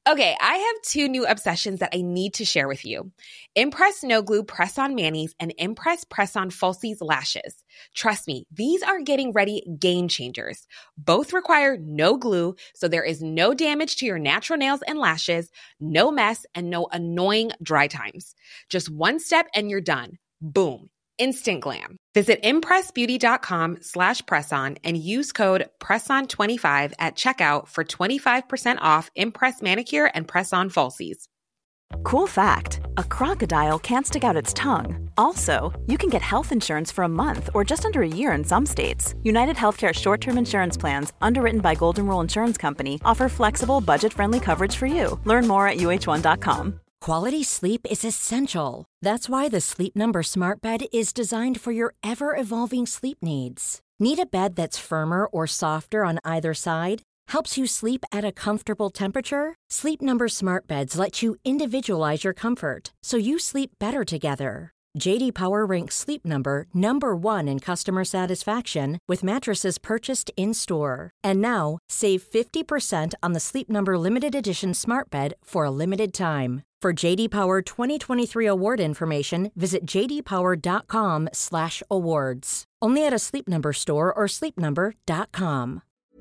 Okay, I have two new obsessions that I need to share with you. Impress No Glue Press-On Manis and Impress Press-On Falsies Lashes. Trust me, these are getting ready game changers. Both require no glue, so there is no damage to your natural nails and lashes, no mess, and no annoying dry times. Just one step and you're done. Boom. Instant glam. Visit impressbeauty.com/presson and use code PRESSON25 at checkout for 25% off Impress Manicure and Press-On Falsies. Cool fact, a crocodile can't stick out its tongue. Also, you can get health insurance for a month or just under a year in some states. United Healthcare short-term insurance plans, underwritten by Golden Rule Insurance Company, offer flexible, budget-friendly coverage for you. Learn more at uh1.com. Quality sleep is essential. That's why the Sleep Number Smart Bed is designed for your ever-evolving sleep needs. Need a bed that's firmer or softer on either side? Helps you sleep at a comfortable temperature? Sleep Number Smart Beds let you individualize your comfort, so you sleep better together. J.D. Power ranks Sleep Number number 1 in customer satisfaction with mattresses purchased in-store. And now, save 50% on the Sleep Number Limited Edition Smart Bed for a limited time. For J.D. Power 2023 award information, visit jdpower.com/awards. Only at a Sleep Number store or sleepnumber.com.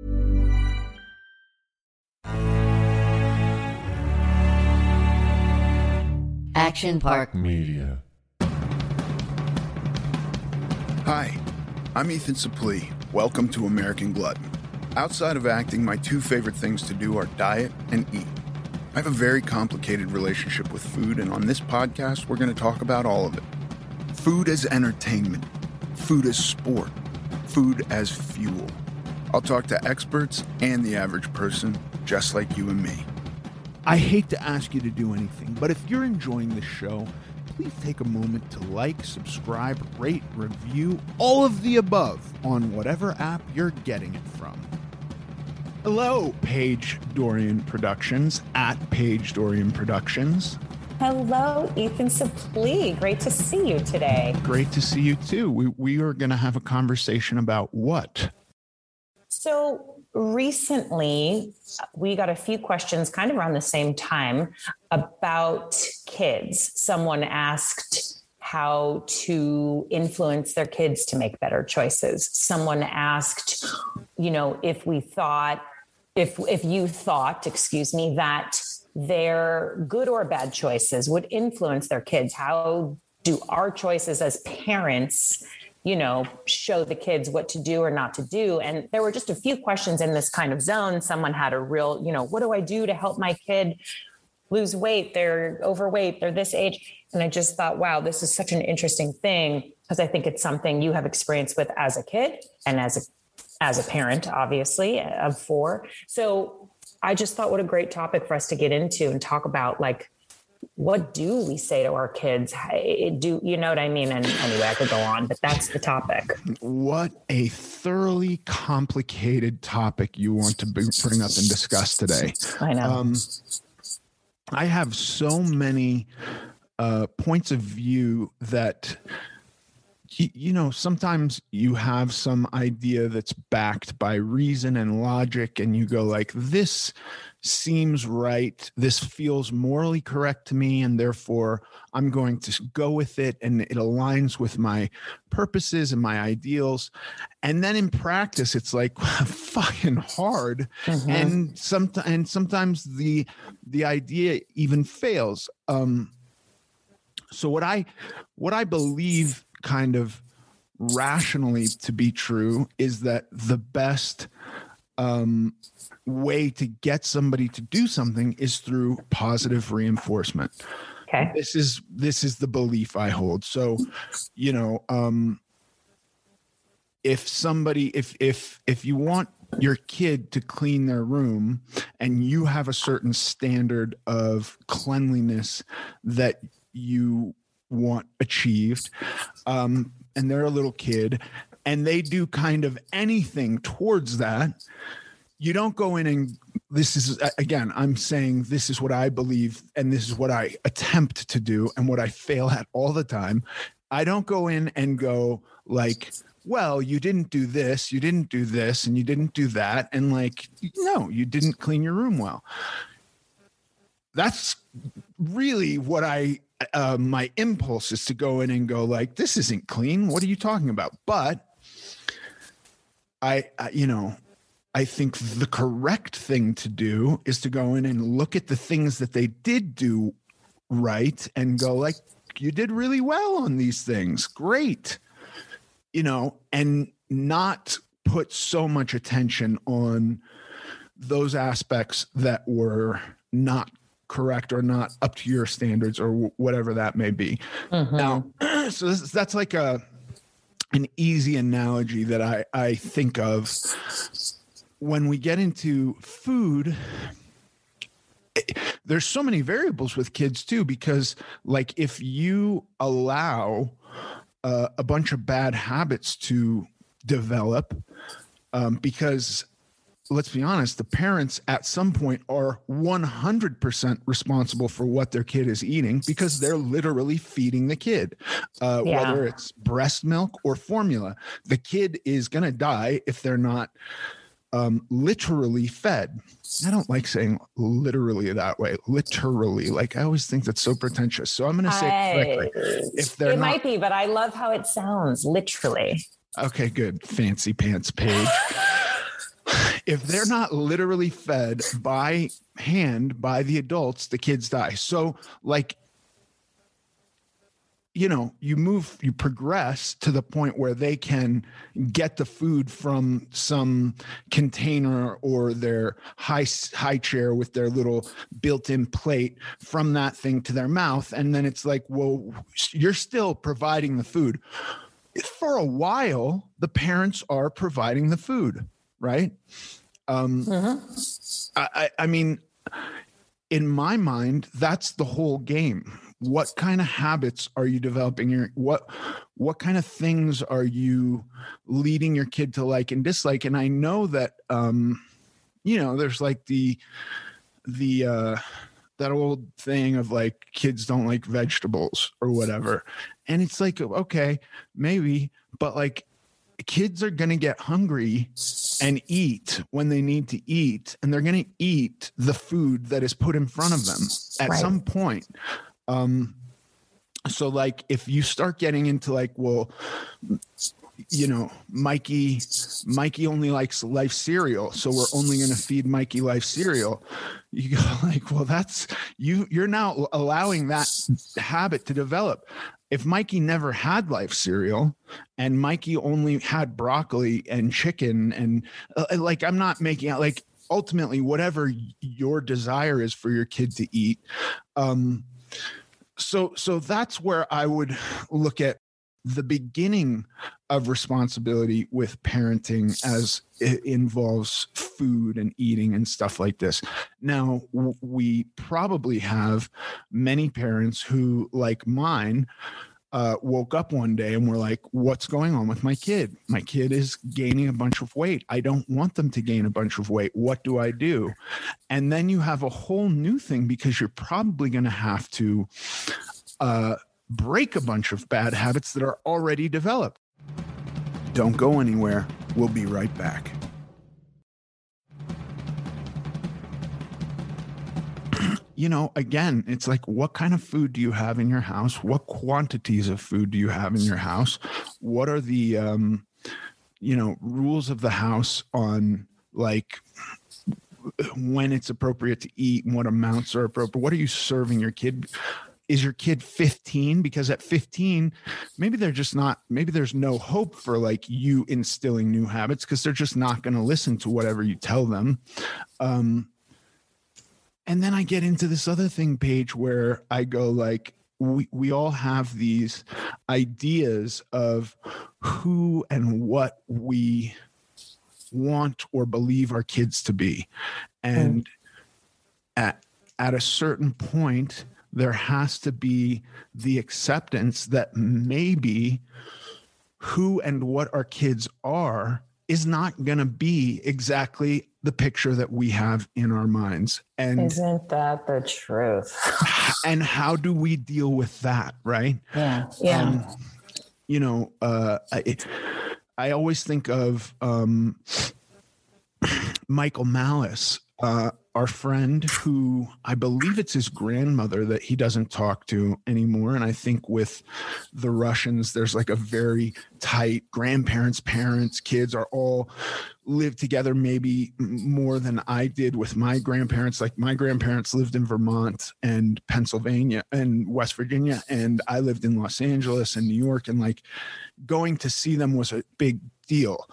Action Park Media. Hi, I'm Ethan Suplee. Welcome to American Glutton. Outside of acting, my two favorite things to do are diet and eat. I have a very complicated relationship with food, and on this podcast, we're going to talk about all of it. Food as entertainment, food as sport, food as fuel. I'll talk to experts and the average person, just like you and me. I hate to ask you to do anything, but if you're enjoying this show, please take a moment to like, subscribe, rate, review, all of the above on whatever app you're getting it from. Hello, Paige Dorian Productions, at Paige Dorian Productions. Hello, Ethan Suplee. Great to see you today. Great to see you too. We are going to have a conversation about what? So recently, we got a few questions kind of around the same time about kids. Someone asked how to influence their kids to make better choices. Someone asked, if you thought, that their good or bad choices would influence their kids. How do our choices as parents, show the kids what to do or not to do? And there were just a few questions in this kind of zone. Someone had a real, what do I do to help my kid lose weight? They're overweight, they're this age. And I just thought, wow, this is such an interesting thing, because I think it's something you have experience with as a kid and as a parent, obviously, of 4. So I just thought what a great topic for us to get into and talk about, like, what do we say to our kids? You know what I mean? And anyway, I could go on, but that's the topic. What a thoroughly complicated topic you want to bring up and discuss today. I know. I have so many points of view that, sometimes you have some idea that's backed by reason and logic, and you go like, this seems right, this feels morally correct to me, and therefore I'm going to go with it, and it aligns with my purposes and my ideals. And then in practice, it's like fucking hard. Mm-hmm. And sometimes the idea even fails. So what I believe kind of rationally to be true is that the best way to get somebody to do something is through positive reinforcement. Okay. This is the belief I hold. So, if you want your kid to clean their room and you have a certain standard of cleanliness that you want achieved, and they're a little kid and they do kind of anything towards that, you don't go in and this is, again, I'm saying this is what I believe and this is what I attempt to do and what I fail at all the time. I don't go in and go like, well, you didn't do this, and you didn't do that. And like, no, you didn't clean your room well. that's really what my impulse is to go in and go like, this isn't clean. What are you talking about? But I think the correct thing to do is to go in and look at the things that they did do right and go like, you did really well on these things. Great. And not put so much attention on those aspects that were not correct or not up to your standards or whatever that may be. Mm-hmm. Now, so that's like an easy analogy that I think of when we get into food. There's so many variables with kids too, because like if you allow a bunch of bad habits to develop, because let's be honest, the parents at some point are 100% responsible for what their kid is eating because they're literally feeding the kid, whether it's breast milk or formula. The kid is going to die if they're not literally fed. I don't like saying literally that way. Literally, like I always think that's so pretentious. So I'm going to say it correctly. If they're might be, but I love how it sounds. Literally. Okay, good. Fancy pants page. If they're not literally fed by hand by the adults, the kids die. So like, you progress to the point where they can get the food from some container or their high chair with their little built-in plate from that thing to their mouth. And then it's like, well, you're still providing the food. For a while, the parents are providing the food, right? I mean, in my mind, that's the whole game. What kind of habits are you developing? What kind of things are you leading your kid to like and dislike? And I know that, there's like that old thing of like kids don't like vegetables or whatever. And it's like, okay, maybe, but like kids are going to get hungry and eat when they need to eat. And they're going to eat the food that is put in front of them at some point. So like if you start getting into like, well, Mikey only likes Life cereal, so we're only going to feed Mikey Life cereal. You go like, well, that's you're now allowing that habit to develop. If Mikey never had Life cereal and Mikey only had broccoli and chicken and like, I'm not making out like ultimately whatever your desire is for your kid to eat. So that's where I would look at the beginning of responsibility with parenting as it involves food and eating and stuff like this. Now, we probably have many parents who, like mine, woke up one day and were like, what's going on with my kid? My kid is gaining a bunch of weight. I don't want them to gain a bunch of weight. What do I do? And then you have a whole new thing because you're probably going to have to break a bunch of bad habits that are already developed. Don't go anywhere. We'll be right back. Again, it's like, what kind of food do you have in your house? What quantities of food do you have in your house? What are the, rules of the house on like when it's appropriate to eat and what amounts are appropriate? What are you serving your kid? Is your kid 15? Because at 15, maybe there's no hope for like you instilling new habits because they're just not going to listen to whatever you tell them. And then I get into this other thing, Paige, where I go like, we all have these ideas of who and what we want or believe our kids to be. And at a certain point, there has to be the acceptance that maybe who and what our kids are is not going to be exactly the picture that we have in our minds. And isn't that the truth? And how do we deal with that? Right. Yeah. I always think of Michael Malice our friend who I believe it's his grandmother that he doesn't talk to anymore. And I think with the Russians, there's like a very tight grandparents, parents, kids are all live together, maybe more than I did with my grandparents. Like my grandparents lived in Vermont and Pennsylvania and West Virginia, and I lived in Los Angeles and New York, and like going to see them was a big deal.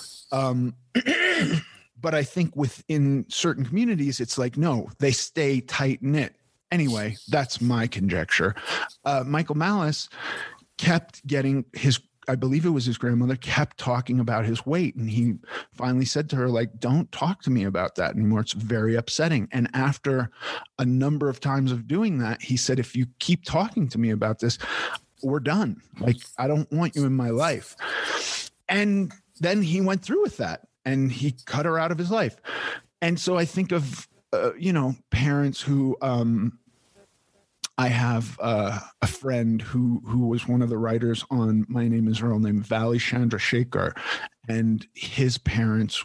But I think within certain communities, it's like, no, they stay tight knit. Anyway, that's my conjecture. Michael Malice kept getting I believe it was his grandmother, kept talking about his weight. And he finally said to her, like, don't talk to me about that anymore. It's very upsetting. And after a number of times of doing that, he said, if you keep talking to me about this, we're done. Like, I don't want you in my life. And then he went through with that. And he cut her out of his life. And so I think of, parents who, I have a friend who was one of the writers on My Name is Earl named Vali Chandrasekhar. And his parents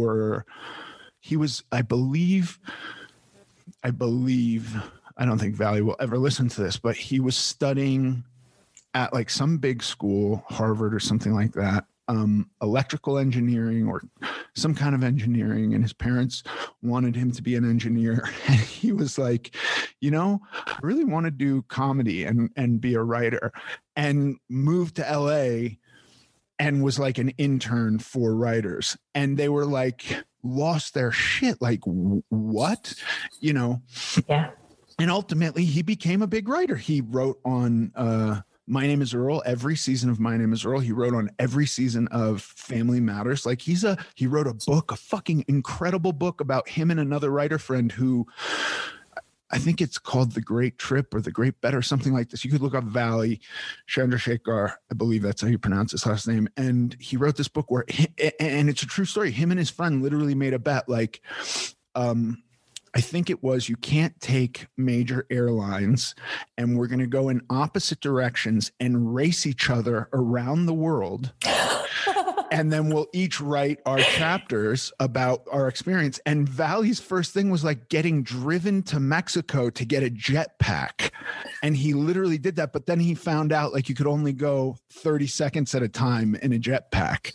I believe, I don't think Vali will ever listen to this, but he was studying at like some big school, Harvard or something like that. Electrical engineering or some kind of engineering, and his parents wanted him to be an engineer, and he was like, I really want to do comedy and be a writer, and moved to LA and was like an intern for writers, and they were like lost their shit, like what, Yeah. And ultimately he became a big writer. He wrote on My Name is Earl, every season of My Name is Earl. He wrote on every season of Family Matters. Like he wrote a book, a fucking incredible book about him and another writer friend who I think it's called The Great Trip or The Great Bet or something like this. You could look up Vali Chandrasekhar. I believe that's how you pronounce his last name. And he wrote this book and it's a true story. Him and his friend literally made a bet. Like, I think it was, you can't take major airlines and we're going to go in opposite directions and race each other around the world. And then we'll each write our chapters about our experience. And Vali's first thing was like getting driven to Mexico to get a jetpack. And he literally did that. But then he found out like you could only go 30 seconds at a time in a jetpack.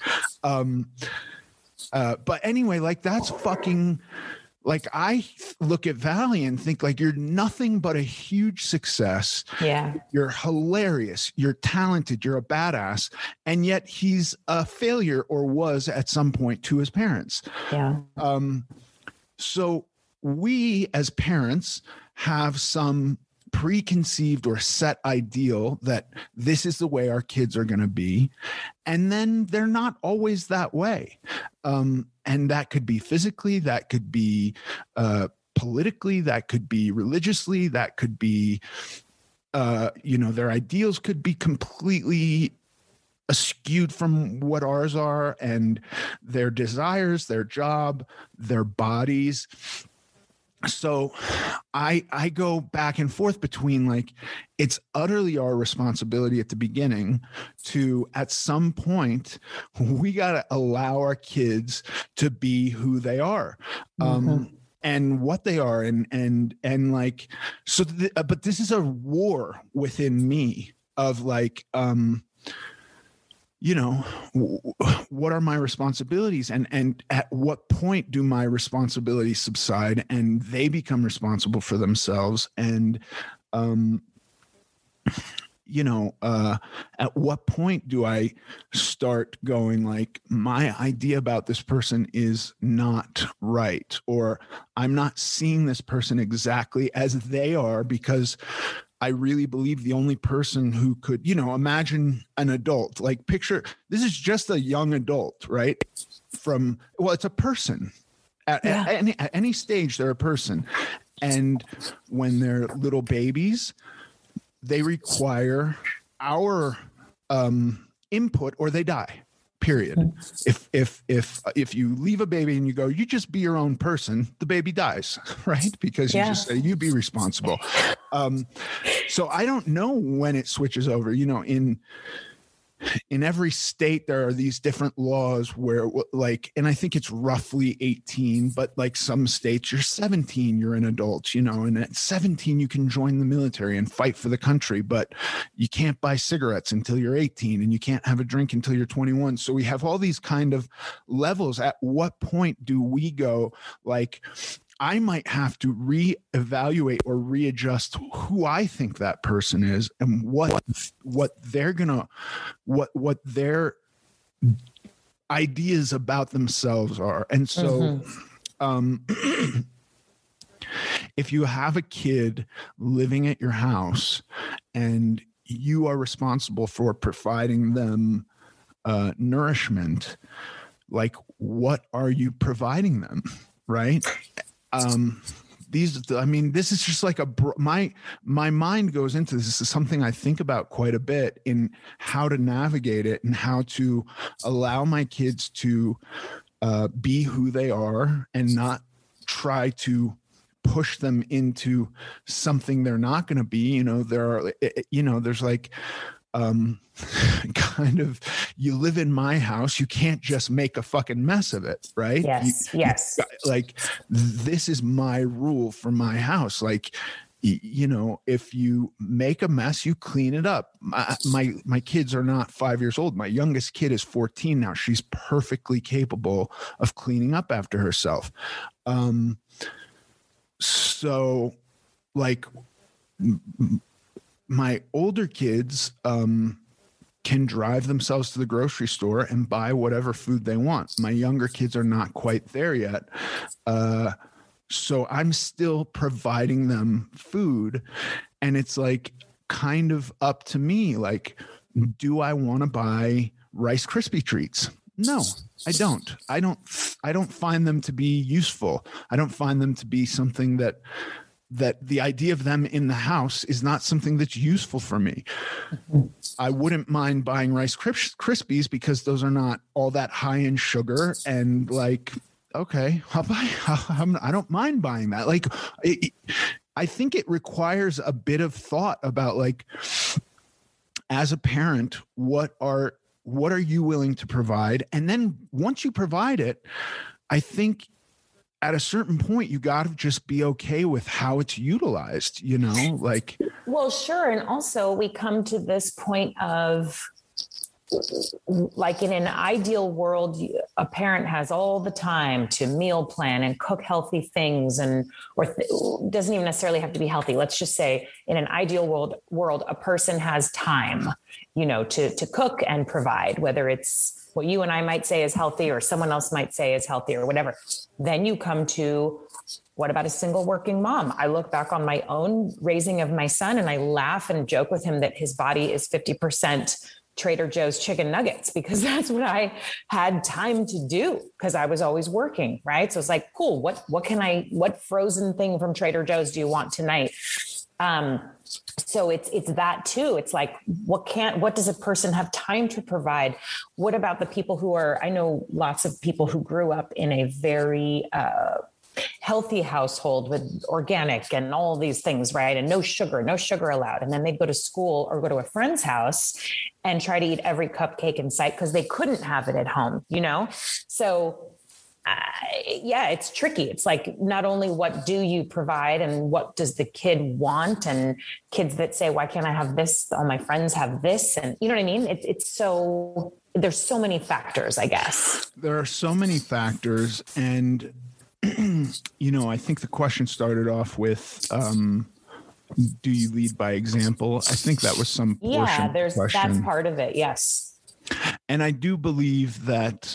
But anyway, like that's fucking... Like I look at Vali and think like you're nothing but a huge success. Yeah. You're hilarious. You're talented. You're a badass. And yet he's a failure or was at some point to his parents. Yeah. So we as parents have some preconceived or set ideal that this is the way our kids are going to be. And then they're not always that way. And that could be physically, that could be politically, that could be religiously, that could be, their ideals could be completely askewed from what ours are, and their desires, their job, their bodies. So I go back and forth between like, it's utterly our responsibility at the beginning to, at some point, we got to allow our kids to be who they are. And what they are. And like, so, but this is a war within me of like, what are my responsibilities and at what point do my responsibilities subside and they become responsible for themselves? And, at what point do I start going like, my idea about this person is not right, or I'm not seeing this person exactly as they are, because I really believe the only person who could, imagine an adult, like picture, this is just a young adult, right? It's a person. At any stage, they're a person. And when they're little babies, they require our input or they die. Period. If you leave a baby and you go, you just be your own person, the baby dies, right? Because you just say, you be responsible. So I don't know when it switches over, in every state there are these different laws where like, and I think it's roughly 18, but like some states you're 17, you're an adult, you know, and at 17 you can join the military and fight for the country, but you can't buy cigarettes until you're 18 and you can't have a drink until you're 21. So we have all these kind of levels. At what point do we go like, I might have to reevaluate or readjust who I think that person is and what they're gonna, what their ideas about themselves are. And so, if you have a kid living at your house and you are responsible for providing them nourishment, like what are you providing them, right? This is just like my mind goes into this. This is something I think about quite a bit in how to navigate it and how to allow my kids to be who they are and not try to push them into something they're not going to be. You know, there's like, kind of, you live in my house, you can't just make a fucking mess of it, right? Yes. Like, this is my rule for my house. Like, you know, if you make a mess, you clean it up. My kids are not 5 years old. My youngest kid is 14 now. She's perfectly capable of cleaning up after herself. So like, my older kids can drive themselves to the grocery store and buy whatever food they want. My younger kids are not quite there yet. So I'm still providing them food. And it's like kind of up to me. Like, do I want to buy Rice Krispie treats? No, I don't. I don't find them to be useful. I don't find them to be something that the idea of them in the house is not something that's useful for me. I wouldn't mind buying Rice Krispies because those are not all that high in sugar. And like, okay, I don't mind buying that. Like, I think it requires a bit of thought about like, as a parent, what are you willing to provide? And then once you provide it, I think at a certain point, you got to just be okay with how it's utilized, you know, like. Well, sure. And also we come to this point of like in an ideal world, a parent has all the time to meal plan and cook healthy things doesn't even necessarily have to be healthy. Let's just say in an ideal world, a person has time, you know, to cook and provide, whether it's what you and I might say is healthy or someone else might say is healthy or whatever. Then you come to, what about a single working mom? I look back on my own raising of my son and I laugh and joke with him that his body is 50% Trader Joe's chicken nuggets because that's what I had time to do because I was always working, right? So it's like, cool, what frozen thing from Trader Joe's do you want tonight? So it's that too. It's like, what does a person have time to provide? What about the people I know lots of people who grew up in a very, healthy household with organic and all these things, right? And no sugar allowed. And then they'd go to school or go to a friend's house and try to eat every cupcake in sight because they couldn't have it at home, you know? So it's tricky. It's like, not only what do you provide and what does the kid want, and kids that say, why can't I have this? All my friends have this. And you know what I mean? There's so many factors, I guess. There are so many factors. And, you know, I think the question started off with, do you lead by example? I think that was some portion of the question. That's part of it. Yes. And I do believe that,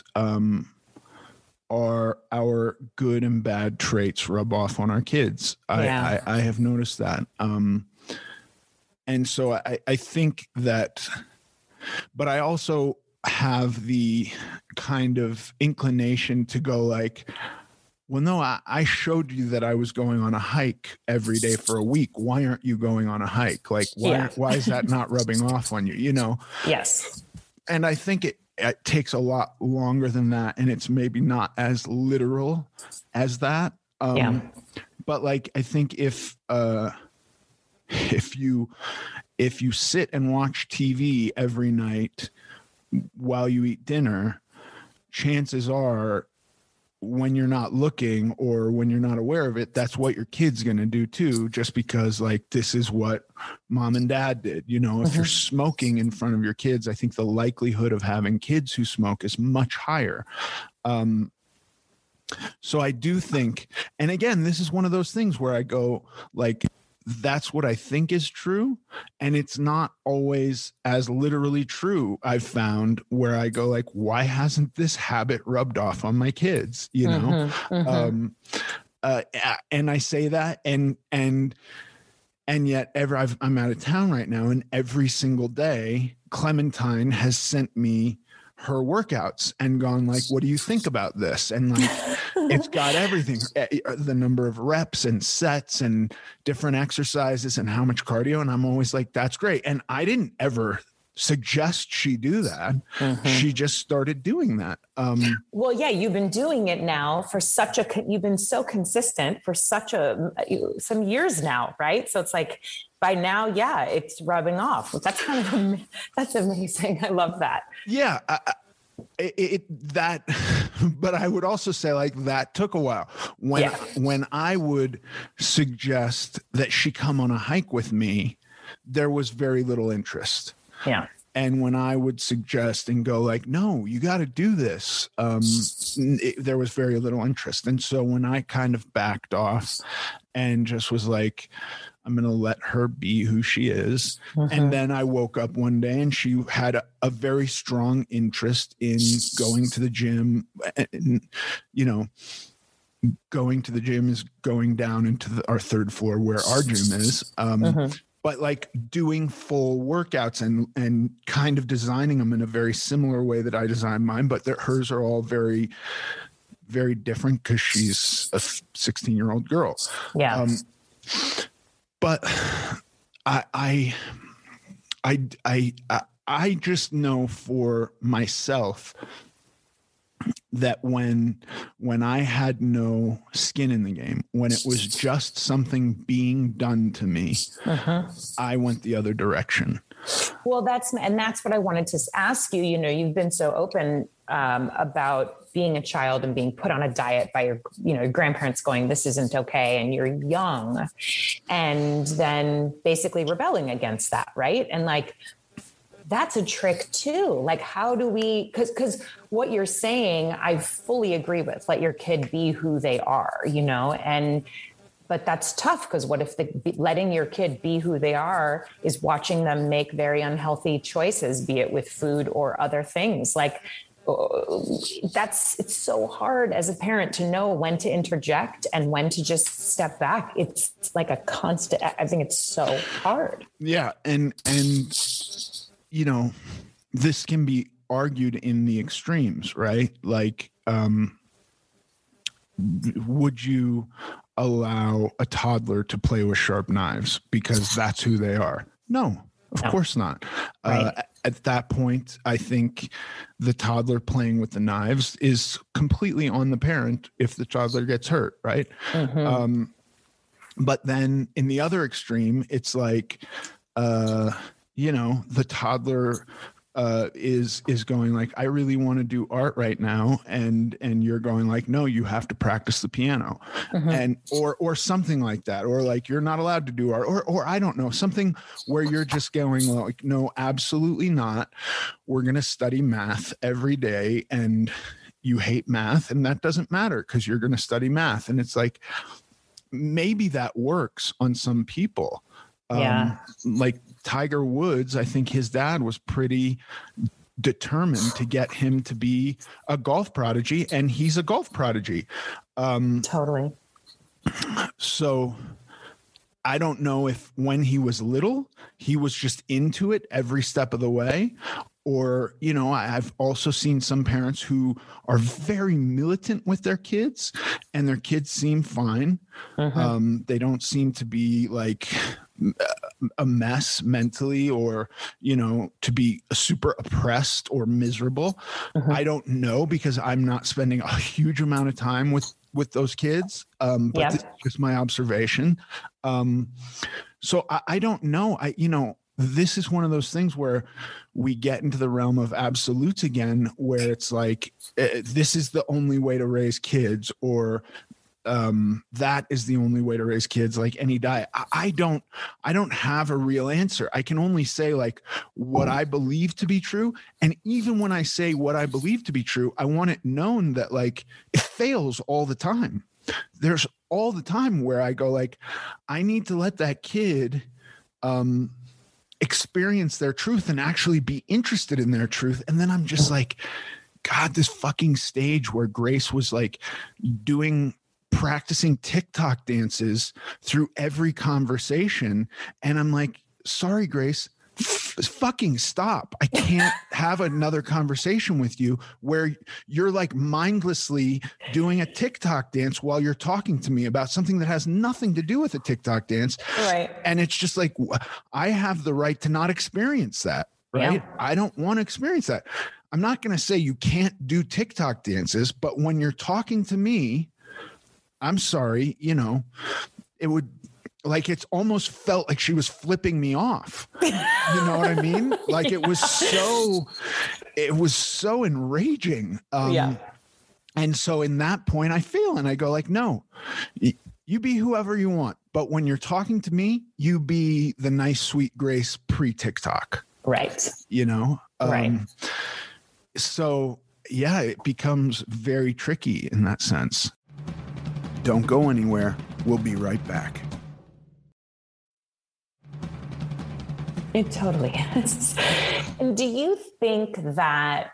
our good and bad traits rub off on our kids. I have noticed that. And so I think that, but I also have the kind of inclination to go like, well, no, I showed you that I was going on a hike every day for a week. Why aren't you going on a hike? Like, why is that not rubbing off on you? You know? Yes. And I think it takes a lot longer than that. And it's maybe not as literal as that. But like, I think if if you sit and watch TV every night while you eat dinner, chances are when you're not looking or when you're not aware of it, that's what your kid's going to do too, just because like this is what mom and dad did. You know, if you're smoking in front of your kids, I think the likelihood of having kids who smoke is much higher. So I do think, and again, this is one of those things where I go like, that's what I think is true. And it's not always as literally true. I've found where I go like, why hasn't this habit rubbed off on my kids? You know? And I say that and yet I'm out of town right now. And every single day, Clementine has sent me her workouts and gone like, what do you think about this? And like, it's got everything, the number of reps and sets and different exercises and how much cardio. And I'm always like, that's great. And I didn't ever suggest she do that. She just started doing that. Well, yeah, you've been doing it now for you've been so consistent for some years now. Right. So it's like by now, yeah, it's rubbing off. That's that's amazing. I love that. Yeah. But I would also say like that took a while when I would suggest that she come on a hike with me, there was very little interest. Yeah. And when I would suggest and go like, no, you got to do this, there was very little interest. And so when I kind of backed off and just was like, I'm going to let her be who she is. And then I woke up one day and she had a very strong interest in going to the gym. And, you know, going to the gym is going down into our third floor where our gym is. But like doing full workouts and kind of designing them in a very similar way that I designed mine, but hers are all very, very different because she's a 16-year-old girl. Yeah. But I just know for myself that when I had no skin in the game, when it was just something being done to me, I went the other direction. Well, that's what I wanted to ask you. You know, you've been so open about being a child and being put on a diet by your grandparents going, this isn't okay. And you're young, and then basically rebelling against that. Right. And like, that's a trick too. Like, how do we, because what you're saying, I fully agree with, let your kid be who they are, you know, but that's tough because what if letting your kid be who they are is watching them make very unhealthy choices, be it with food or other things? Like it's so hard as a parent to know when to interject and when to just step back. It's like a constant, I think it's so hard. Yeah. And you know, this can be argued in the extremes, right? Like, would you allow a toddler to play with sharp knives because that's who they are? No, of course not. Right. At that point, I think the toddler playing with the knives is completely on the parent if the toddler gets hurt, right? But then in the other extreme, it's like, you know, the toddler is going like, I really want to do art right now. And you're going like, no, you have to practice the piano and, or something like that. Or like, you're not allowed to do art or I don't know, something where you're just going like, no, absolutely not. We're going to study math every day and you hate math and that doesn't matter because you're going to study math. And it's like, maybe that works on some people. Like Tiger Woods, I think his dad was pretty determined to get him to be a golf prodigy, and he's a golf prodigy. Totally. So I don't know if when he was little, he was just into it every step of the way. Or, you know, I've also seen some parents who are very militant with their kids and their kids seem fine. They don't seem to be like a mess mentally or, you know, to be super oppressed or miserable. I don't know because I'm not spending a huge amount of time with with those kids. But Yeah. this is just my observation. So I don't know. This is one of those things where we get into the realm of absolutes again, where it's like, this is the only way to raise kids, or that is the only way to raise kids, like any diet. I don't have a real answer. I can only say like what I believe to be true. And even when I say what I believe to be true, I want it known that like it fails all the time. There's all the time where I go like, I need to let that kid experience their truth and actually be interested in their truth. And then I'm just like, God, this fucking stage where Grace was like practicing TikTok dances through every conversation. And I'm like, sorry, Grace, fucking stop. I can't have another conversation with you where you're like mindlessly doing a TikTok dance while you're talking to me about something that has nothing to do with a TikTok dance. Right. And it's just like, I have the right to not experience that. Right. Yeah. I don't want to experience that. I'm not going to say you can't do TikTok dances, but when you're talking to me, I'm sorry, it would, like, it's almost felt like she was flipping me off. You know what I mean? Like it was so enraging. Yeah. And so in that point I fail and I go like, no, you be whoever you want. But when you're talking to me, you be the nice, sweet Grace pre-TikTok. Right. Right. So yeah, it becomes very tricky in that sense. Don't go anywhere. We'll be right back. It totally is. And do you think that,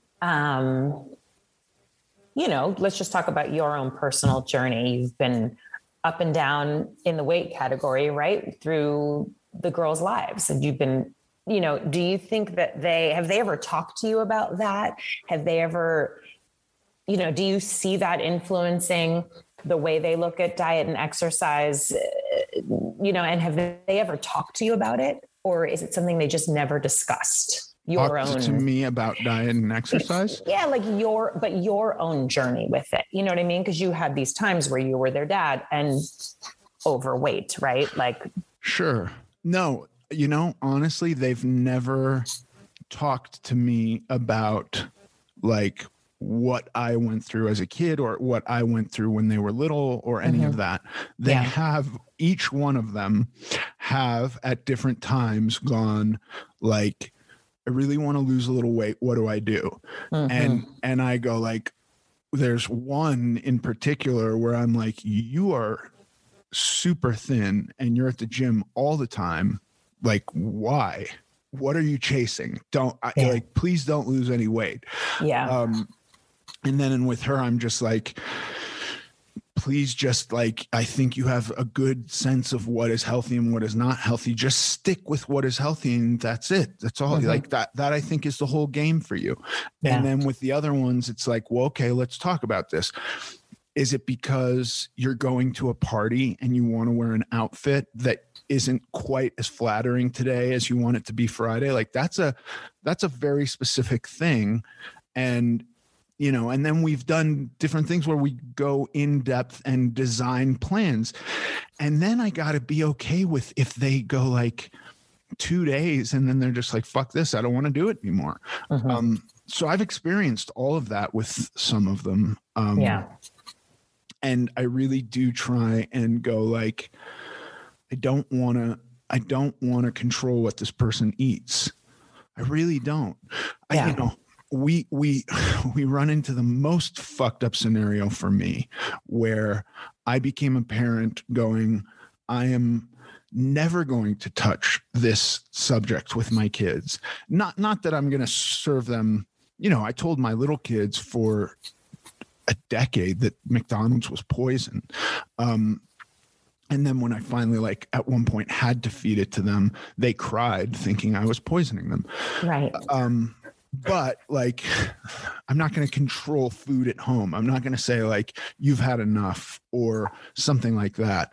let's just talk about your own personal journey. You've been up and down in the weight category, right? Through the girls' lives. And you've been, do you think that have they ever talked to you about that? Have they ever, do you see that influencing the way they look at diet and exercise, and have they ever talked to you about it? Or is it something they just never discussed? Your own to me about diet and exercise? Yeah, like your own journey with it. You know what I mean? Because you had these times where you were their dad and overweight, right? Like, sure. No, honestly, they've never talked to me about like what I went through as a kid or what I went through when they were little or any of that. They have, each one of them have at different times gone like, I really want to lose a little weight. What do I do? And I go like, there's one in particular where I'm like, you are super thin and you're at the gym all the time. Like, why? What are you chasing? Please don't lose any weight. Yeah. And then with her, I'm just like, please just like, I think you have a good sense of what is healthy and what is not healthy. Just stick with what is healthy and that's it. That's all. Like that I think is the whole game for you. Yeah. And then with the other ones, it's like, well, okay, let's talk about this. Is it because you're going to a party and you want to wear an outfit that isn't quite as flattering today as you want it to be Friday? Like that's a very specific thing. And and then we've done different things where we go in depth and design plans. And then I got to be okay with if they go like 2 days and then they're just like, fuck this, I don't want to do it anymore. So I've experienced all of that with some of them. And I really do try and go like, I don't want to control what this person eats. I really don't. We run into the most fucked up scenario for me where I became a parent going, I am never going to touch this subject with my kids. Not that I'm going to serve them. I told my little kids for a decade that McDonald's was poison. And then when I finally, like at one point had to feed it to them, they cried thinking I was poisoning them. Right. But like, I'm not going to control food at home. I'm not going to say like, you've had enough or something like that.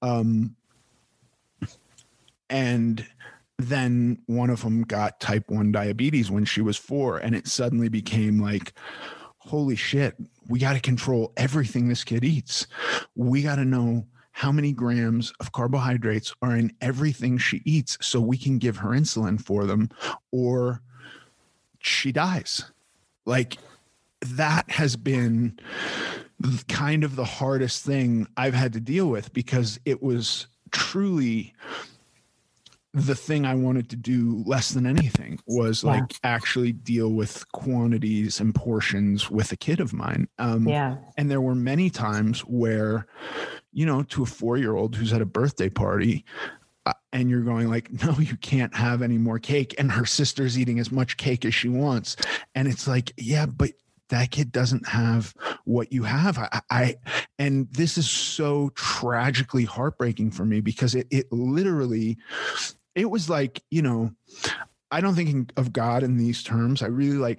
And then one of them got type 1 diabetes when she was 4. And it suddenly became like, holy shit, we got to control everything this kid eats. We got to know how many grams of carbohydrates are in everything she eats so we can give her insulin for them, or she dies. Like, that has been kind of the hardest thing I've had to deal with, because it was truly the thing I wanted to do less than anything, was like actually deal with quantities and portions with a kid of mine. And there were many times where, you know, to a 4-year-old who's at a birthday party, and you're going like, no, you can't have any more cake. And her sister's eating as much cake as she wants. And it's like, yeah, but that kid doesn't have what you have. And this is so tragically heartbreaking for me, because it literally, it was like, you know, I don't think of God in these terms. I really like,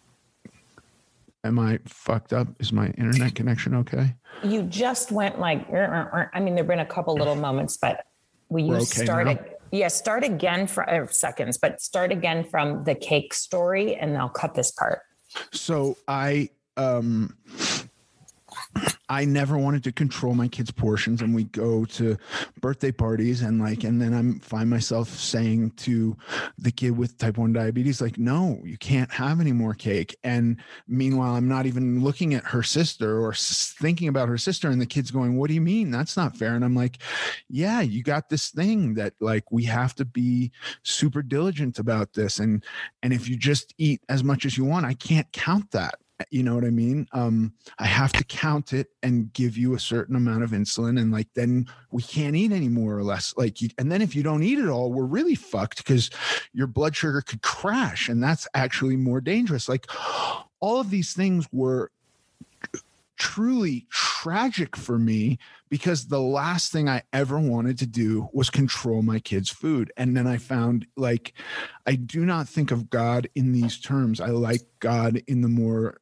am I fucked up? Is my internet connection okay? You just went like, I mean, there've been a couple little moments, but will you start again for seconds, but start again from the cake story, and I'll cut this part. So I never wanted to control my kids' portions, and we go to birthday parties and then I find myself saying to the kid with type 1 diabetes, like, no, you can't have any more cake. And meanwhile, I'm not even looking at her sister or thinking about her sister, and the kid's going, what do you mean? That's not fair. And I'm like, yeah, you got this thing that like, we have to be super diligent about this. And if you just eat as much as you want, I can't count that. You know what I mean? I have to count it and give you a certain amount of insulin, and like, then we can't eat any more or less. Like, and then if you don't eat it all, we're really fucked, because your blood sugar could crash, and that's actually more dangerous. Like, all of these things were truly tragic for me, because the last thing I ever wanted to do was control my kids' food. And then I found, like, I do not think of God in these terms. I like God in the more,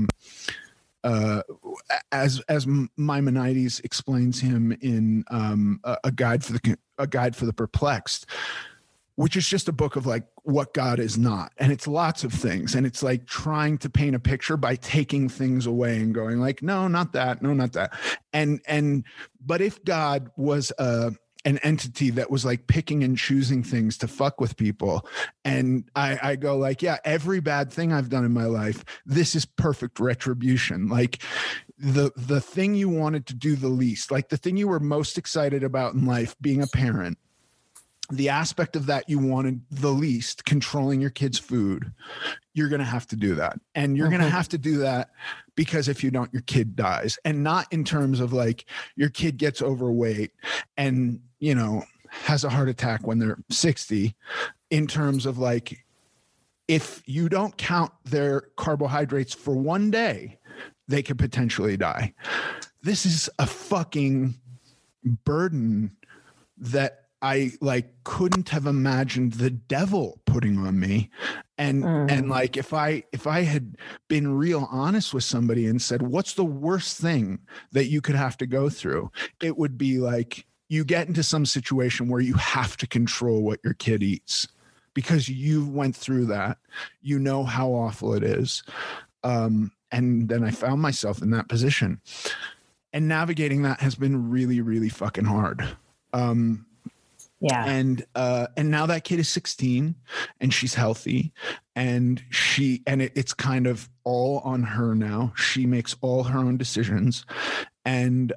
as Maimonides explains him in a guide for the perplexed, which is just a book of like what God is not. And it's lots of things. And it's like trying to paint a picture by taking things away and going like, no, not that. No, not that. But if God was an entity that was like picking and choosing things to fuck with people, and I go like, yeah, every bad thing I've done in my life, this is perfect retribution. Like, the thing you wanted to do the least, like the thing you were most excited about in life, being a parent, the aspect of that you wanted the least, controlling your kids' food, you're going to have to do that. And you're going to have to do that because if you don't, your kid dies. And not in terms of like your kid gets overweight and, you know, has a heart attack when they're 60, in terms of like, if you don't count their carbohydrates for one day, they could potentially die. This is a fucking burden that I like couldn't have imagined the devil putting on me. And like, if I had been real honest with somebody and said, what's the worst thing that you could have to go through? It would be like, you get into some situation where you have to control what your kid eats because you went through that, you know how awful it is. And then I found myself in that position, and navigating that has been really, really fucking hard. Yeah. And now that kid is 16 and she's healthy, and it's kind of all on her now. She makes all her own decisions, and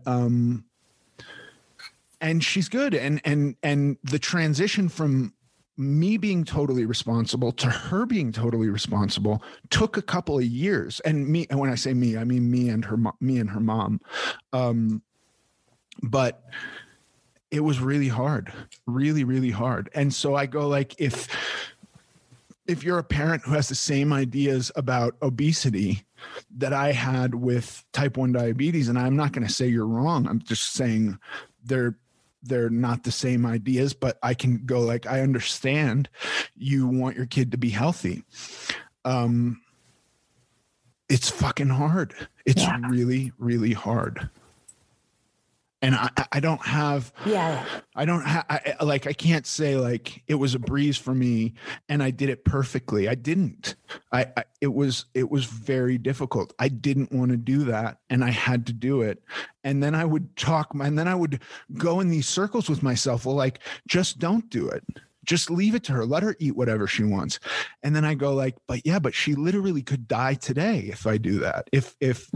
she's good. And the transition from me being totally responsible to her being totally responsible took a couple of years. And when I say me, I mean me and her mom. But it was really hard, really, really hard. And so I go like, if you're a parent who has the same ideas about obesity that I had with type 1 diabetes, and I'm not going to say you're wrong, I'm just saying they're not the same ideas, but I can go like, I understand you want your kid to be healthy. It's fucking hard. It's really, really hard. And I don't have, I can't say like it was a breeze for me and I did it perfectly. I didn't. It was very difficult. I didn't want to do that and I had to do it. And then I would go in these circles with myself. Well, like, just don't do it. Just leave it to her. Let her eat whatever she wants. And then I go like, but she literally could die today if I do that. If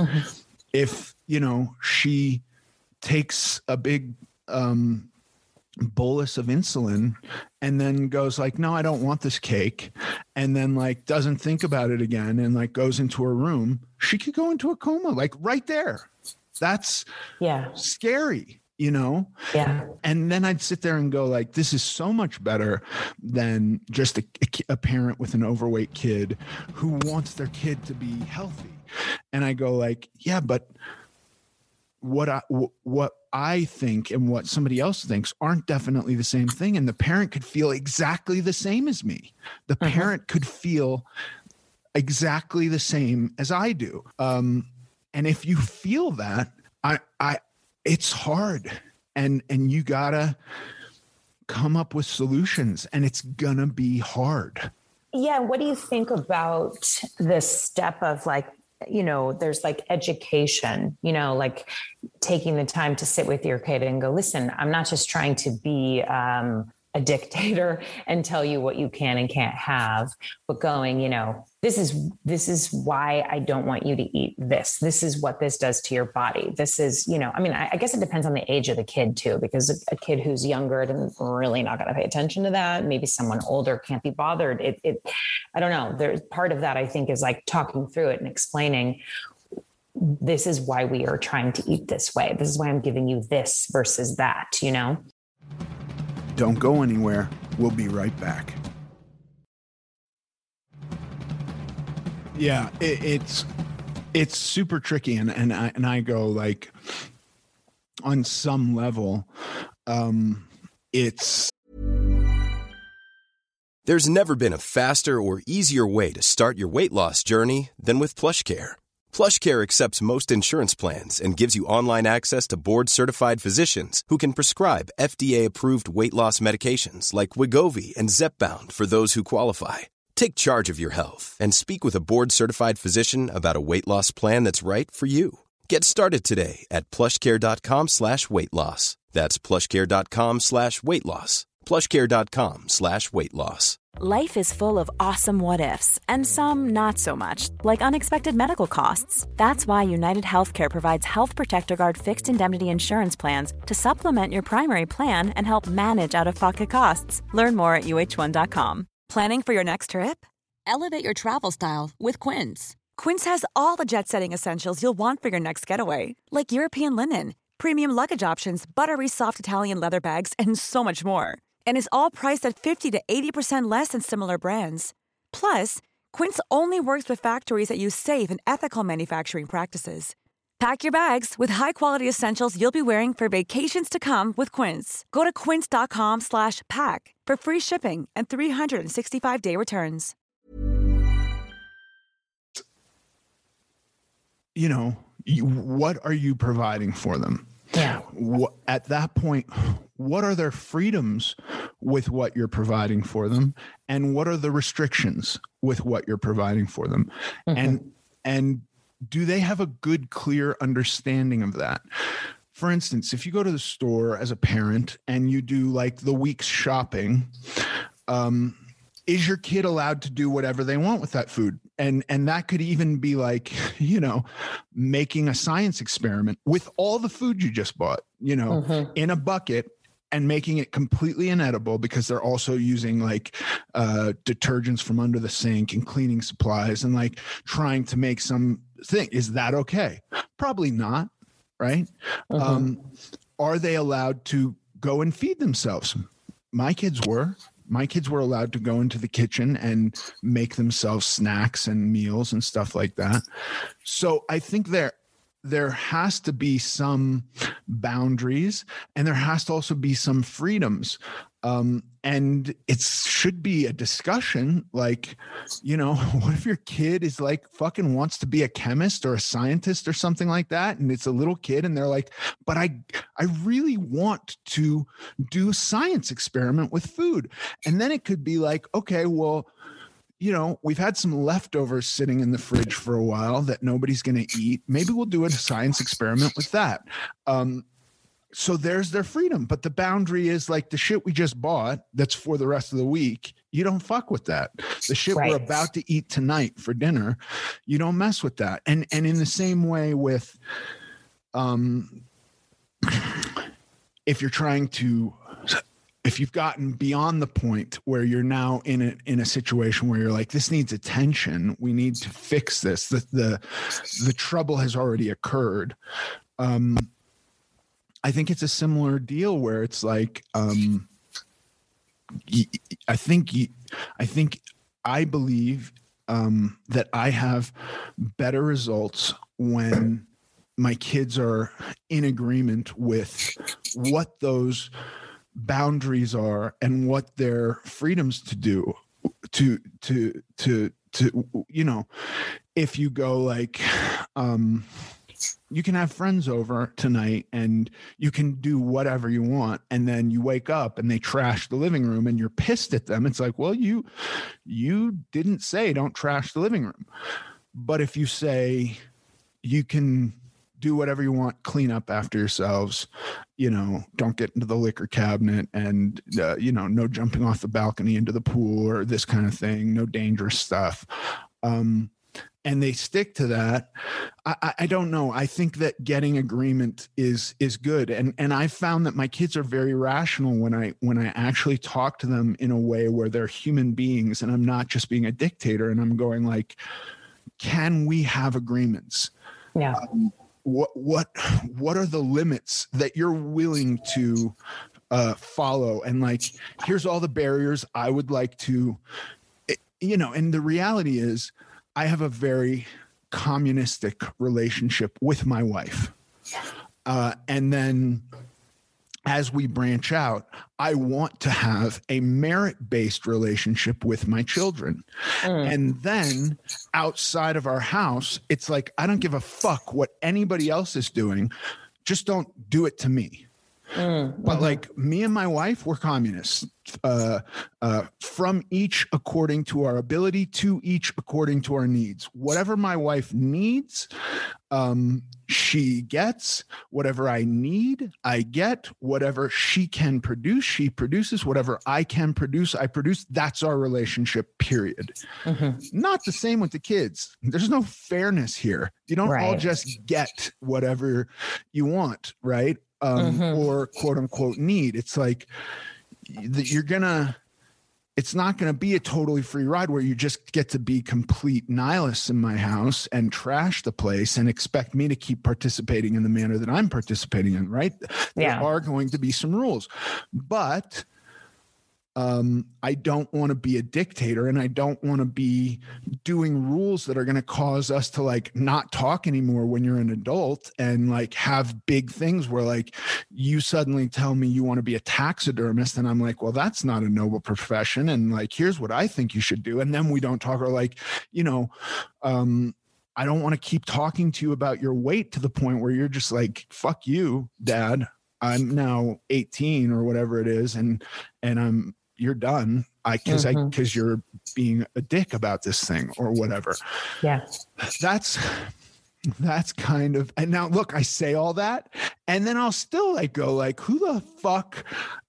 she takes a big bolus of insulin and then goes like, no, I don't want this cake. And then like doesn't think about it again and like goes into her room. She could go into a coma, like right there. That's scary, Yeah. And then I'd sit there and go like, this is so much better than just a parent with an overweight kid who wants their kid to be healthy. And I go like, yeah, but what I think and what somebody else thinks aren't definitely the same thing. And the parent could feel exactly the same as me. The parent could feel exactly the same as I do. And if you feel that, it's hard and you gotta come up with solutions and it's gonna be hard. Yeah. What do you think about this step of like, there's like education, like taking the time to sit with your kid and go, listen, I'm not just trying to be a dictator and tell you what you can and can't have, but going, this is why I don't want you to eat this. This is what this does to your body. This is, I guess it depends on the age of the kid too, because a kid who's younger and really not going to pay attention to that. Maybe someone older can't be bothered. I don't know. There's part of that I think is like talking through it and explaining, this is why we are trying to eat this way. This is why I'm giving you this versus that, Don't go anywhere. We'll be right back. Yeah, it's super tricky, and I go like, on some level, it's. There's never been a faster or easier way to start your weight loss journey than with PlushCare. PlushCare accepts most insurance plans and gives you online access to board-certified physicians who can prescribe FDA-approved weight loss medications like Wegovy and Zepbound for those who qualify. Take charge of your health and speak with a board-certified physician about a weight loss plan that's right for you. Get started today at plushcare.com/weightloss. That's plushcare.com/weightloss. plushcare.com/weightloss. Life is full of awesome what-ifs, and some not so much, like unexpected medical costs. That's why United Healthcare provides Health Protector Guard fixed indemnity insurance plans to supplement your primary plan and help manage out-of-pocket costs. Learn more at uh1.com. Planning for your next trip? Elevate your travel style with Quince. Quince has all the jet-setting essentials you'll want for your next getaway, like European linen, premium luggage options, buttery soft Italian leather bags, and so much more. And is all priced at 50 to 80% less than similar brands. Plus, Quince only works with factories that use safe and ethical manufacturing practices. Pack your bags with high-quality essentials you'll be wearing for vacations to come with Quince. Go to quince.com/pack for free shipping and 365-day returns. What are you providing for them? Yeah. At that point, what are their freedoms with what you're providing for them? And what are the restrictions with what you're providing for them? And do they have a good, clear understanding of that? For instance, if you go to the store as a parent and you do like the week's shopping, is your kid allowed to do whatever they want with that food? And that could even be like, making a science experiment with all the food you just bought, in a bucket and making it completely inedible because they're also using like detergents from under the sink and cleaning supplies and like trying to make something. Is that okay? Probably not. Right. Are they allowed to go and feed themselves? My kids were allowed to go into the kitchen and make themselves snacks and meals and stuff like that. So I think there has to be some boundaries and there has to also be some freedoms. And it should be a discussion. Like, what if your kid is like fucking wants to be a chemist or a scientist or something like that? And it's a little kid and they're like, but I really want to do a science experiment with food. And then it could be like, okay, well, we've had some leftovers sitting in the fridge for a while that nobody's going to eat. Maybe we'll do a science experiment with that. So there's their freedom. But the boundary is like the shit we just bought that's for the rest of the week. You don't fuck with that. The shit we're about to eat tonight for dinner, you don't mess with that. And in the same way with, if you've gotten beyond the point where you're now in a situation where you're like, this needs attention, we need to fix this. The trouble has already occurred. I think it's a similar deal where it's like, I believe that I have better results when my kids are in agreement with what those boundaries are and what their freedoms to do to if you go like, you can have friends over tonight and you can do whatever you want. And then you wake up and they trash the living room and you're pissed at them. It's like, well, you didn't say don't trash the living room. But if you say you can do whatever you want, clean up after yourselves, don't get into the liquor cabinet and, no jumping off the balcony into the pool or this kind of thing, no dangerous stuff. And they stick to that. I don't know. I think that getting agreement is good. And I found that my kids are very rational when I actually talk to them in a way where they're human beings and I'm not just being a dictator and I'm going like, can we have agreements? Yeah. What are the limits that you're willing to follow? And like, here's all the barriers I would like to, and the reality is, I have a very communistic relationship with my wife. And then as we branch out, I want to have a merit-based relationship with my children. And then outside of our house, it's like, I don't give a fuck what anybody else is doing. Just don't do it to me. But like me and my wife, we're communists, from each according to our ability, to each according to our needs. Whatever my wife needs, she gets. Whatever I need, I get. Whatever she can produce, she produces. Whatever I can produce, I produce. That's our relationship, period. Not the same with the kids. There's no fairness here. You don't all just get whatever you want, right? Or quote unquote need. It's like it's not going to be a totally free ride where you just get to be complete nihilists in my house and trash the place and expect me to keep participating in the manner that I'm participating in, right? There are going to be some rules, but I don't want to be a dictator and I don't want to be doing rules that are going to cause us to like not talk anymore when you're an adult and like have big things where like you suddenly tell me you want to be a taxidermist and I'm like, well, that's not a noble profession. And like, here's what I think you should do. And then we don't talk, or like, I don't want to keep talking to you about your weight to the point where you're just like, fuck you, Dad. I'm now 18 or whatever it is. And you're done. Cause you're being a dick about this thing or whatever. Yeah. That's kind of, and now look, I say all that and then I'll still like go like, who the fuck,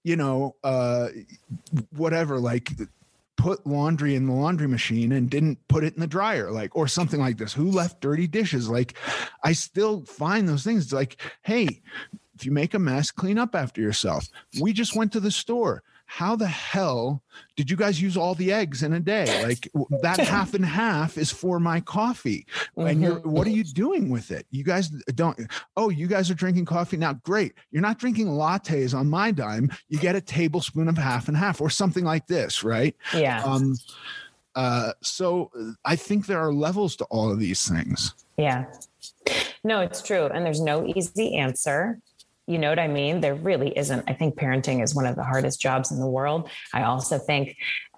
whatever, like put laundry in the laundry machine and didn't put it in the dryer, like, or something like this. Who left dirty dishes? Like I still find those things. It's like, hey, if you make a mess, clean up after yourself. We just went to the store. How the hell did you guys use all the eggs in a day? Like that half and half is for my coffee. And what are you doing with it? You guys you guys are drinking coffee now. Great. You're not drinking lattes on my dime. You get a tablespoon of half and half or something like this. Right. Yeah. So I think there are levels to all of these things. Yeah. No, it's true. And there's no easy answer. You know what I mean? There really isn't. I think parenting is one of the hardest jobs in the world. I also think,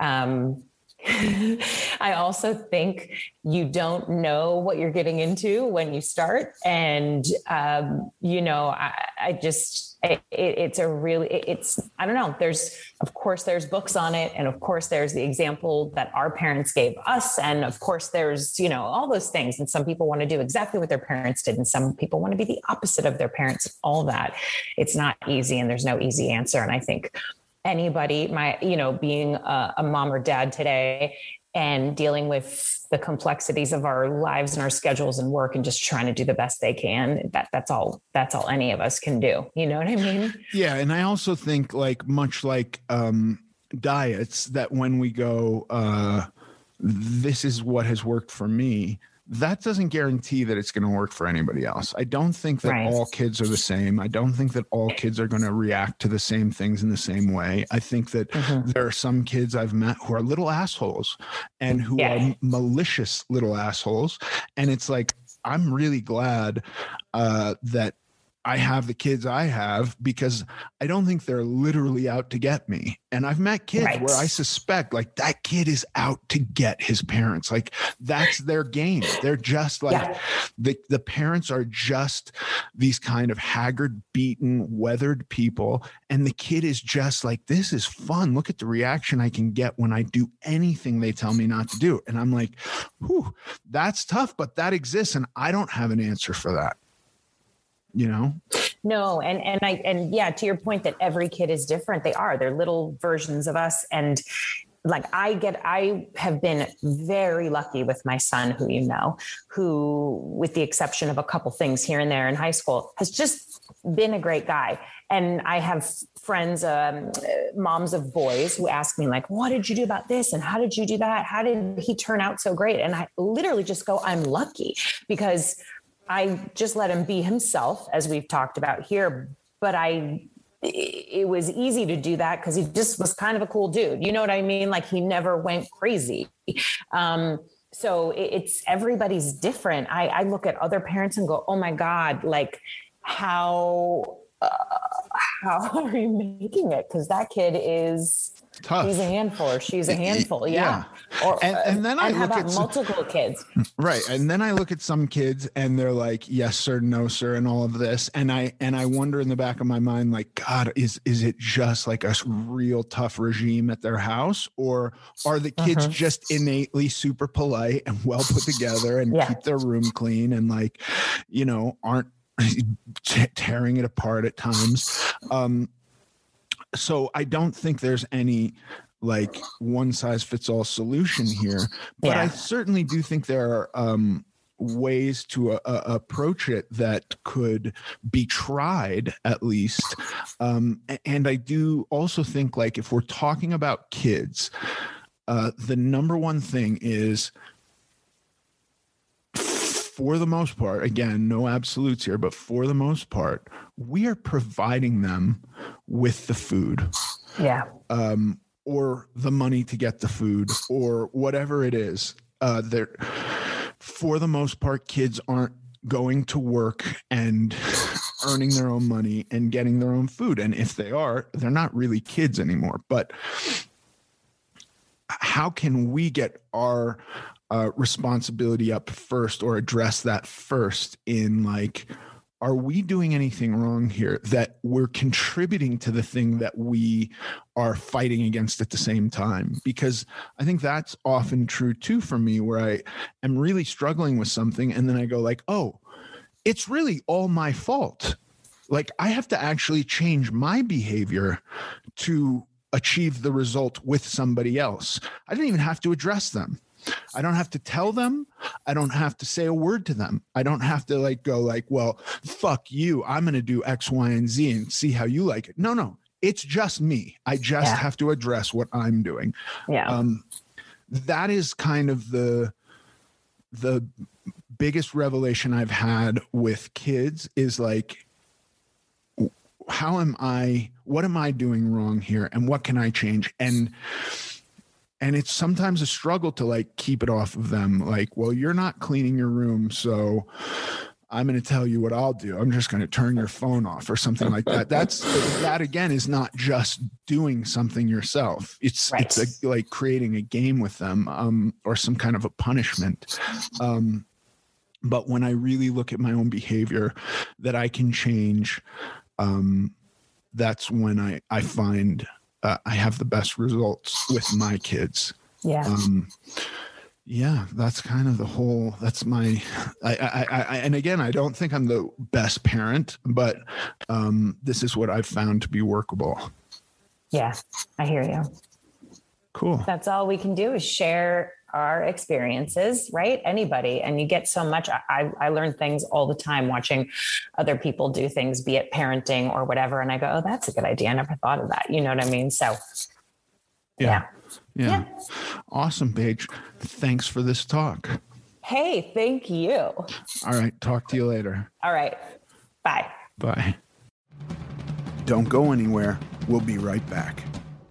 you don't know what you're getting into when you start. And, I don't know. Of course there's books on it. And of course there's the example that our parents gave us. And of course there's, all those things. And some people want to do exactly what their parents did. And some people want to be the opposite of their parents, all that. It's not easy and there's no easy answer. And I think anybody, being a mom or dad today and dealing with the complexities of our lives and our schedules and work and just trying to do the best they can, that's all any of us can do. You know what I mean? Yeah. And I also think much like diets, that when we go, this is what has worked for me, that doesn't guarantee that it's going to work for anybody else. I don't think that all kids are the same. I don't think that all kids are going to react to the same things in the same way. I think that there are some kids I've met who are little assholes and who are malicious little assholes. And it's like, I'm really glad that I have the kids I have, because I don't think they're literally out to get me. And I've met kids where I suspect that kid is out to get his parents. That's their game. They're just the parents are just these kind of haggard, beaten, weathered people. And the kid is just like, this is fun. Look at the reaction I can get when I do anything they tell me not to do. And I'm like, whew, that's tough, but that exists. And I don't have an answer for that. No. And to your point that every kid is different. They're little versions of us. And I have been very lucky with my son, who, with the exception of a couple things here and there in high school, has just been a great guy. And I have friends, moms of boys, who ask me what did you do about this? And how did you do that? How did he turn out so great? And I literally just go, I'm lucky, because I just let him be himself, as we've talked about here. But it was easy to do that because he just was kind of a cool dude. You know what I mean? He never went crazy. So it's everybody's different. I look at other parents and go, oh my God, how are you making it? Because that kid is tough. He's a handful, or she's a handful. Yeah. And then I look at multiple kids. Right. And then I look at some kids and they're like, yes, sir, no, sir. And all of this. And I wonder in the back of my mind, God, is it just a real tough regime at their house? Or are the kids just innately super polite and well put together and keep their room clean and aren't tearing it apart at times? So I don't think there's any one size fits all solution here, but I certainly do think there are ways to approach it that could be tried at least. And I do also think if we're talking about kids, the number one thing is, for the most part, again, no absolutes here, but for the most part, we are providing them with the food. Yeah. Or the money to get the food, or whatever it is. For the most part, kids aren't going to work and earning their own money and getting their own food. And if they are, they're not really kids anymore. But how can we get our responsibility up first, or address that first in are we doing anything wrong here that we're contributing to the thing that we are fighting against at the same time? Because I think that's often true too for me, where I am really struggling with something and then I go oh, it's really all my fault. I have to actually change my behavior to achieve the result with somebody else. I didn't even have to address them. I don't have to tell them. I don't have to say a word to them. I don't have to go well, fuck you. I'm going to do X, Y, and Z and see how you like it. No, it's just me. I just have to address what I'm doing. Yeah. That is kind of the biggest revelation I've had with kids is what am I doing wrong here? And what can I change? And it's sometimes a struggle to keep it off of them. Well, you're not cleaning your room, so I'm going to tell you what I'll do. I'm just going to turn your phone off or something like that. That again is not just doing something yourself. It's like creating a game with them, or some kind of a punishment. But when I really look at my own behavior that I can change, that's when I find I have the best results with my kids. Yeah. Yeah, that's kind of the whole, that's my, and again, I don't think I'm the best parent, but this is what I've found to be workable. Yeah, I hear you. Cool. That's all we can do is share our experiences, right? Anybody. And you get so much. I learn things all the time watching other people do things, be it parenting or whatever. And I go, oh, that's a good idea. I never thought of that. You know what I mean? So yeah. Awesome, Paige. Thanks for this talk. Hey, thank you. All right. Talk to you later. All right. Bye. Bye. Don't go anywhere. We'll be right back.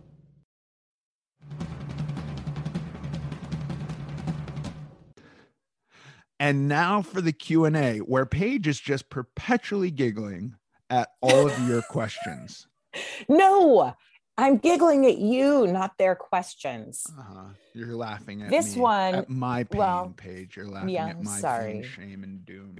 And now for the Q&A, where Paige is just perpetually giggling at all of your questions. No, I'm giggling at you, not their questions. You're laughing at this me, one. At my pain, Paige. You're laughing at my pain, shame, and doom.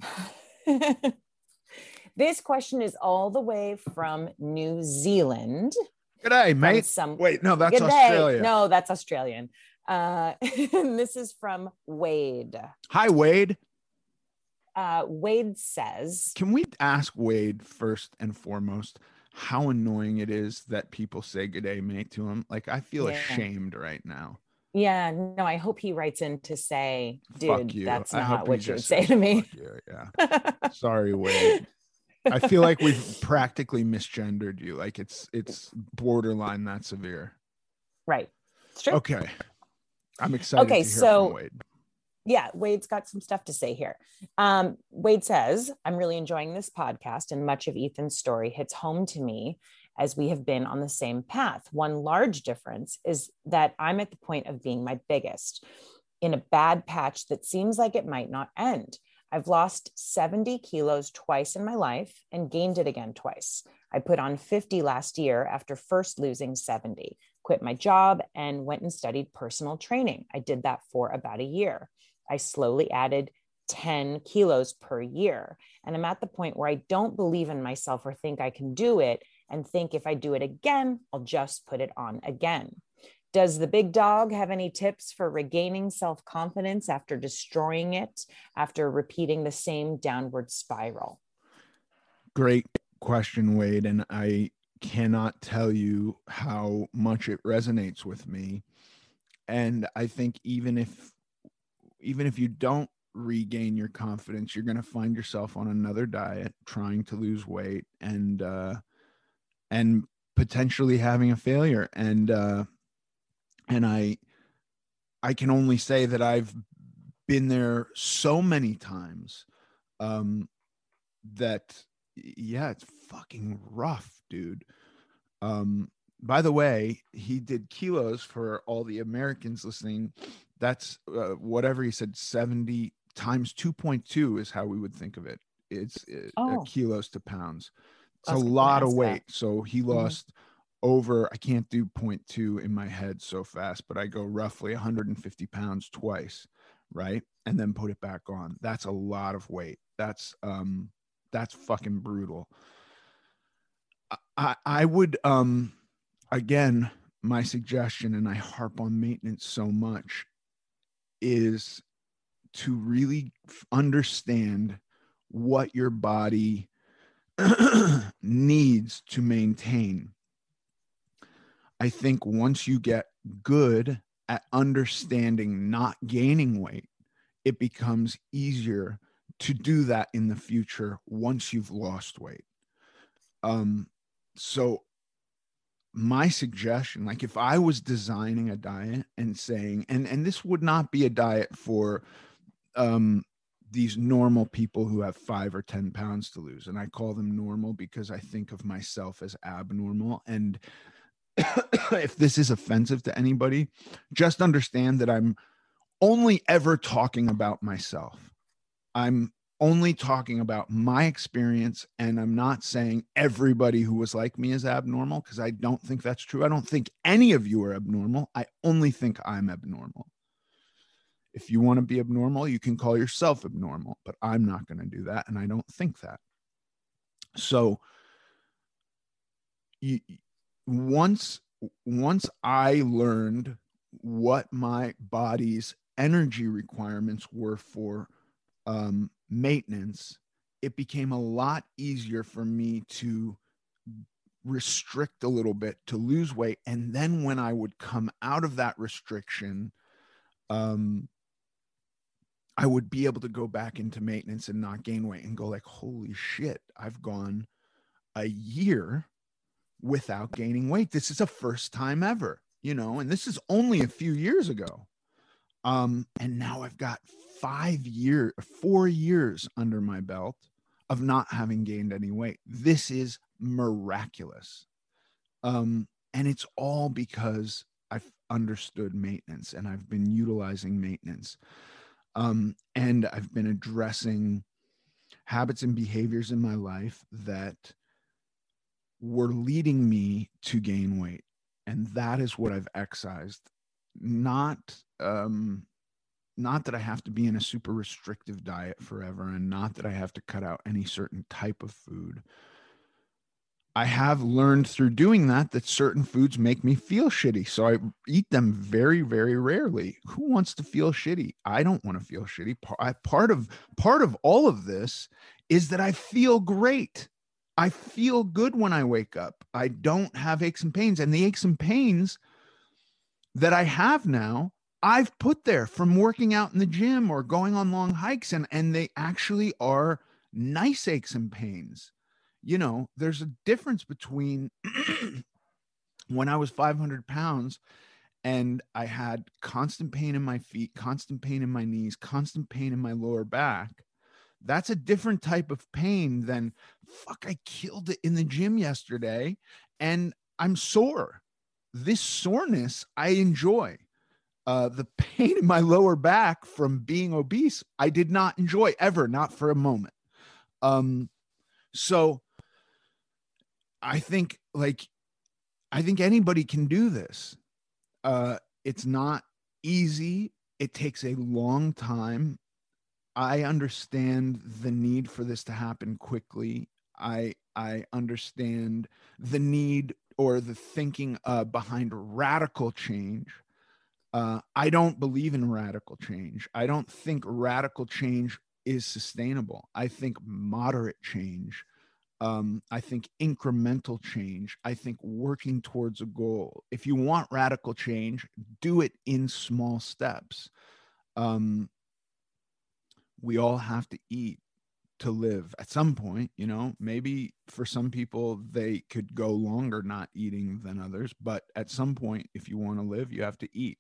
This question is all the way from New Zealand. G'day, mate. Wait, no, that's Australia. No, that's Australian. This is from Wade. Hi, Wade. Wade says, can we ask Wade first and foremost how annoying it is that people say "G'day, mate" to him? Like, I feel ashamed right now. Yeah, no, I hope he writes in to say, dude, that's not what you would say to me. Yeah. Sorry, Wade. I feel like we've practically misgendered you. Like it's borderline that severe. Right. It's true. Okay. I'm excited to hear from Wade. Yeah, Wade's got some stuff to say here. Wade says, I'm really enjoying this podcast, and much of Ethan's story hits home to me as we have been on the same path. One large difference is that I'm at the point of being my biggest, in a bad patch that seems like it might not end. I've lost 70 kilos twice in my life and gained it again twice. I put on 50 last year after first losing 70, quit my job and went and studied personal training. I did that for about a year. I slowly added 10 kilos per year. And I'm at the point where I don't believe in myself or think I can do it, and think if I do it again, I'll just put it on again. Does the big dog have any tips for regaining self-confidence after destroying it, after repeating the same downward spiral? Great question, Wade. And I cannot tell you how much it resonates with me. And I think even if you don't regain your confidence, you're going to find yourself on another diet, trying to lose weight and potentially having a failure. And I can only say that I've been there so many times that, yeah, it's fucking rough, dude. By the way, he did kilos for all the Americans listening. That's whatever he said, 70 times 2.2 is how we would think of it. It's kilos to pounds. It's a lot of weight. So he lost over, I can't do 0.2 in my head so fast, but I go roughly 150 pounds twice, right? And then put it back on. That's a lot of weight. That's fucking brutal. I would, again, my suggestion, and I harp on maintenance so much, is to really understand what your body needs to maintain. I think once you get good at understanding not gaining weight, it becomes easier to do that in the future once you've lost weight. So my suggestion, like if I was designing a diet and saying, and this would not be a diet for these normal people who have 5 or 10 pounds to lose. And I call them normal because I think of myself as abnormal. And if this is offensive to anybody, just understand that I'm only ever talking about myself. I'm only talking about my experience, and I'm not saying everybody who was like me is abnormal, because I don't think that's true. I don't think any of you are abnormal. I only think I'm abnormal. If you want to be abnormal, you can call yourself abnormal, but I'm not going to do that, and I don't think that. So once I learned what my body's energy requirements were for maintenance, it became a lot easier for me to restrict a little bit, to lose weight. And then when I would come out of that restriction, I would be able to go back into maintenance and not gain weight and go like, holy shit, I've gone a year without gaining weight. This is a first time ever, and this is only a few years ago. And now I've got 4 years under my belt of not having gained any weight. This is miraculous. And it's all because I've understood maintenance, and I've been utilizing maintenance. And I've been addressing habits and behaviors in my life that were leading me to gain weight. And that is what I've excised. Not that I have to be in a super restrictive diet forever, and not that I have to cut out any certain type of food. I have learned through doing that certain foods make me feel shitty. So I eat them very, very rarely. Who wants to feel shitty? I don't want to feel shitty. Part of all of this is that I feel great. I feel good when I wake up. I don't have aches and pains. And the aches and pains that I have now, I've put there from working out in the gym or going on long hikes. And they actually are nice aches and pains. There's a difference between when I was 500 pounds and I had constant pain in my feet, constant pain in my knees, constant pain in my lower back. That's a different type of pain than, fuck, I killed it in the gym yesterday and I'm sore. This soreness I enjoy. The pain in my lower back from being obese, I did not enjoy ever, not for a moment. So I think anybody can do this. It's not easy. It takes a long time. I understand the need for this to happen quickly. I understand the need or the thinking behind radical change. I don't believe in radical change. I don't think radical change is sustainable. I think moderate change. I think incremental change. I think working towards a goal. If you want radical change, do it in small steps. We all have to eat to live at some point. Maybe for some people they could go longer not eating than others, but at some point, if you want to live, you have to eat.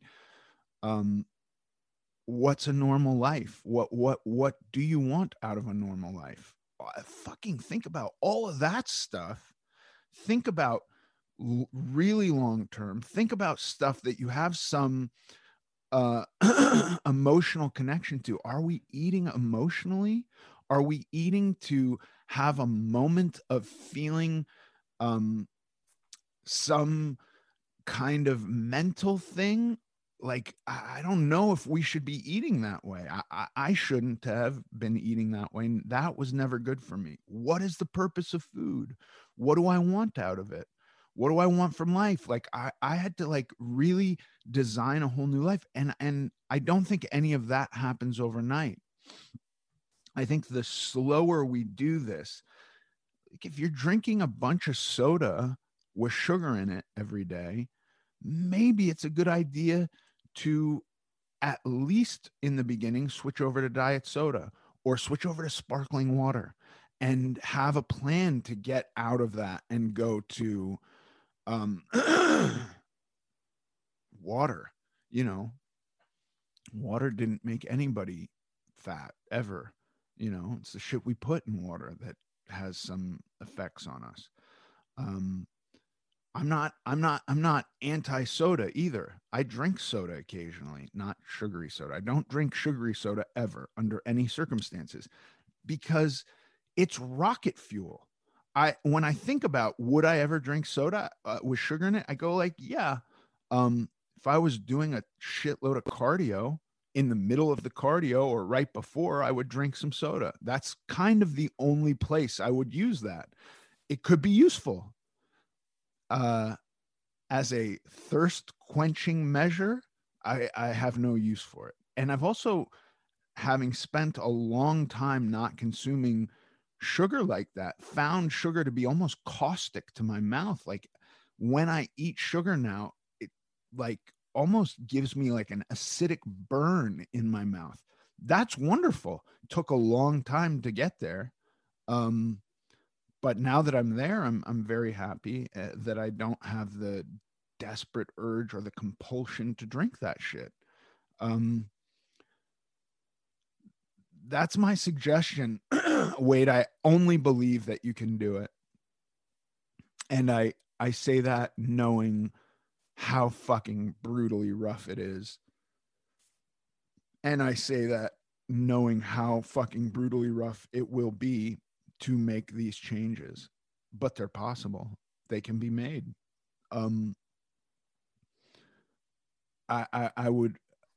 What's a normal life? What do you want out of a normal life? Fucking think about all of that stuff. Think about really long term. Think about stuff that you have some emotional connection to. Are we eating emotionally? Are we eating to have a moment of feeling some kind of mental thing? Like, I don't know if we should be eating that way. I shouldn't have been eating that way. That was never good for me. What is the purpose of food? What do I want out of it? What do I want from life? Like, I had to really design a whole new life. And I don't think any of that happens overnight. I think the slower we do this, like if you're drinking a bunch of soda with sugar in it every day, maybe it's a good idea to, at least in the beginning, switch over to diet soda or switch over to sparkling water and have a plan to get out of that and go to water. Water didn't make anybody fat ever. It's the shit we put in water that has some effects on us. I'm not anti-soda either. I drink soda occasionally, not sugary soda. I don't drink sugary soda ever under any circumstances. because it's rocket fuel. When I think about, would I ever drink soda with sugar in it? I go like, yeah. If I was doing a shitload of cardio in the middle of the cardio or right before, I would drink some soda. That's kind of the only place I would use that. It could be useful as a thirst quenching measure. I have no use for it. And I've also, having spent a long time not consuming sugar like that, found sugar to be almost caustic to my mouth. Like when I eat sugar now, it like almost gives me like an acidic burn in my mouth. That's wonderful. It took a long time to get there. But now that I'm there, I'm very happy that I don't have the desperate urge or the compulsion to drink that shit. That's my suggestion. Wade, I only believe that you can do it. And I say that knowing how fucking brutally rough it is. And I say that knowing how fucking brutally rough it will be to make these changes, but they're possible. They can be made. I would,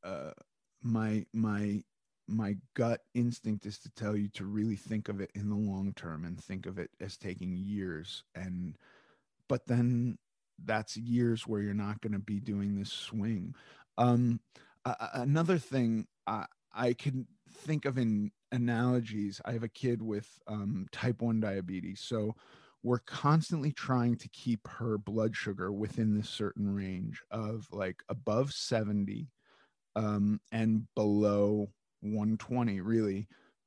my gut instinct is to tell you to really think of it in the long term and think of it as taking years. But then that's years where you're not going to be doing this swing. Another thing I can think of in analogies. I have a kid with type 1 diabetes. So we're constantly trying to keep her blood sugar within this certain range of like above 70 and below 120. Really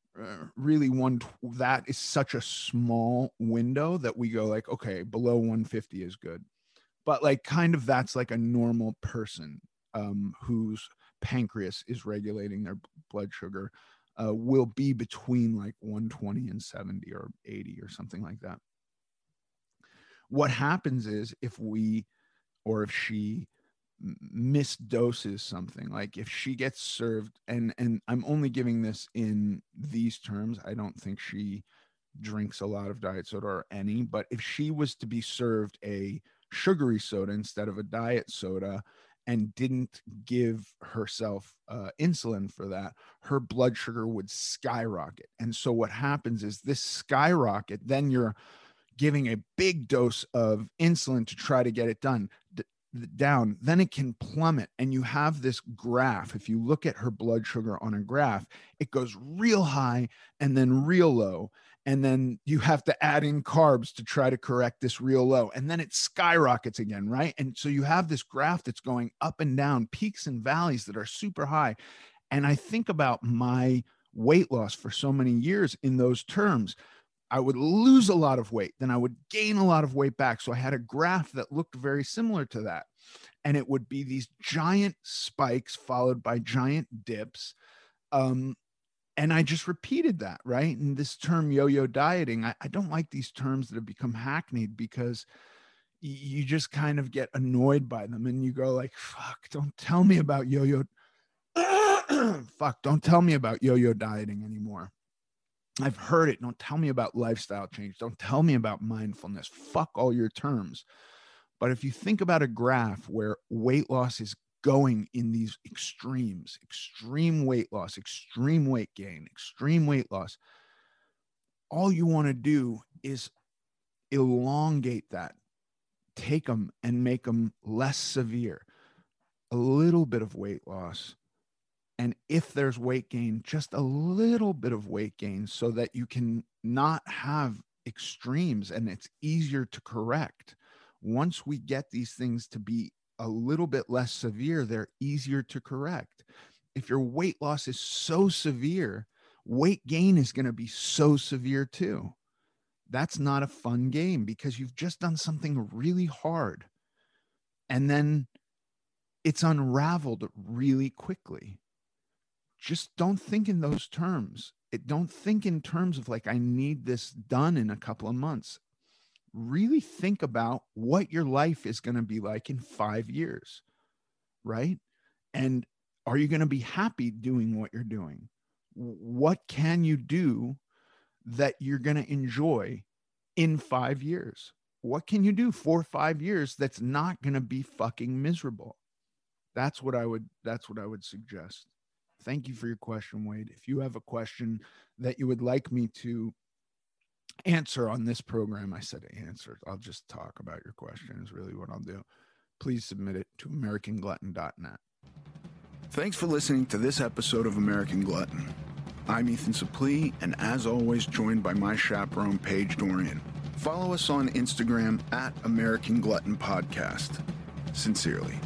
that is such a small window that we go like, okay, below 150 is good. But like kind of that's like a normal person whose pancreas is regulating their blood sugar will be between like 120 and 70 or 80 or something like that. What happens is if she misdoses something, like if she gets served, and I'm only giving this in these terms, I don't think she drinks a lot of diet soda or any, but if she was to be served a sugary soda instead of a diet soda and didn't give herself insulin for that, her blood sugar would skyrocket. And so what happens is this skyrocket, then you're giving a big dose of insulin to try to get it down, then it can plummet. And you have this graph. If you look at her blood sugar on a graph, it goes real high and then real low. And then you have to add in carbs to try to correct this real low. And then it skyrockets again, right? And so you have this graph that's going up and down, peaks and valleys that are super high. And I think about my weight loss for so many years in those terms. I would lose a lot of weight, then I would gain a lot of weight back. So I had a graph that looked very similar to that. And it would be these giant spikes followed by giant dips. And I just repeated that, right? And this term yo-yo dieting, I don't like these terms that have become hackneyed because you just kind of get annoyed by them and you go like, fuck, don't tell me about yo-yo. Fuck, don't tell me about yo-yo dieting anymore. I've heard it. Don't tell me about lifestyle change. Don't tell me about mindfulness. Fuck all your terms. But if you think about a graph where weight loss is going in these extremes, extreme weight loss, extreme weight gain, extreme weight loss, all you want to do is elongate that, take them and make them less severe, a little bit of weight loss. And if there's weight gain, just a little bit of weight gain so that you can not have extremes and it's easier to correct. Once we get these things to be a little bit less severe, they're easier to correct. If your weight loss is so severe, weight gain is going to be so severe too. That's not a fun game because you've just done something really hard and then it's unraveled really quickly. Just don't think in those terms. Don't think in terms of like, I need this done in a couple of months. Really think about what your life is going to be like in 5 years, right? And are you going to be happy doing what you're doing? What can you do that you're going to enjoy in 5 years? What can you do for 5 years that's not going to be fucking miserable? That's what I would suggest. Thank you for your question, Wade. If you have a question that you would like me to answer on this program, I said answer. I'll just talk about your question is really what I'll do. Please submit it to AmericanGlutton.net. Thanks for listening to this episode of American Glutton. I'm Ethan Suplee, and as always, joined by my chaperone, Paige Dorian. Follow us on Instagram at American Glutton Podcast. Sincerely.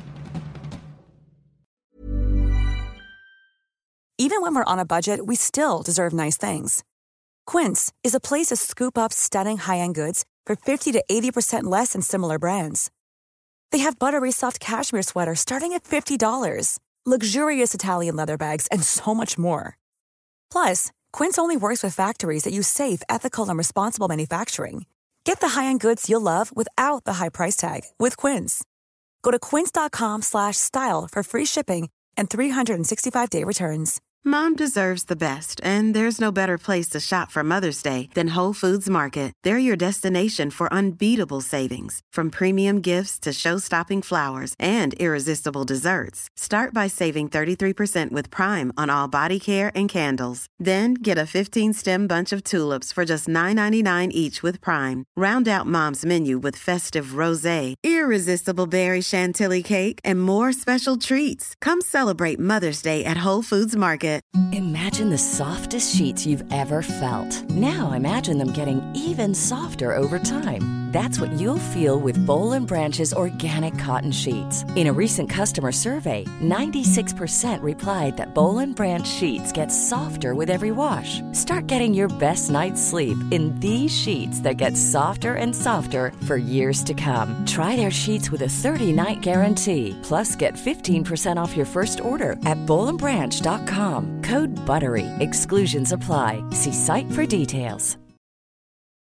Even when we're on a budget, we still deserve nice things. Quince is a place to scoop up stunning high-end goods for 50 to 80% less than similar brands. They have buttery soft cashmere sweaters starting at $50, luxurious Italian leather bags, and so much more. Plus, Quince only works with factories that use safe, ethical, and responsible manufacturing. Get the high-end goods you'll love without the high price tag with Quince. Go to quince.com/style for free shipping and 365-day returns. Mom deserves the best, and there's no better place to shop for Mother's Day than Whole Foods Market. They're your destination for unbeatable savings, from premium gifts to show-stopping flowers and irresistible desserts. Start by saving 33% with Prime on all body care and candles. Then get a 15-stem bunch of tulips for just $9.99 each with Prime. Round out Mom's menu with festive rosé, irresistible berry chantilly cake, and more special treats. Come celebrate Mother's Day at Whole Foods Market. Imagine the softest sheets you've ever felt. Now imagine them getting even softer over time. That's what you'll feel with Boll & Branch's organic cotton sheets. In a recent customer survey, 96% replied that Boll & Branch sheets get softer with every wash. Start getting your best night's sleep in these sheets that get softer and softer for years to come. Try their sheets with a 30-night guarantee. Plus, get 15% off your first order at bollandbranch.com. Code BUTTERY. Exclusions apply. See site for details.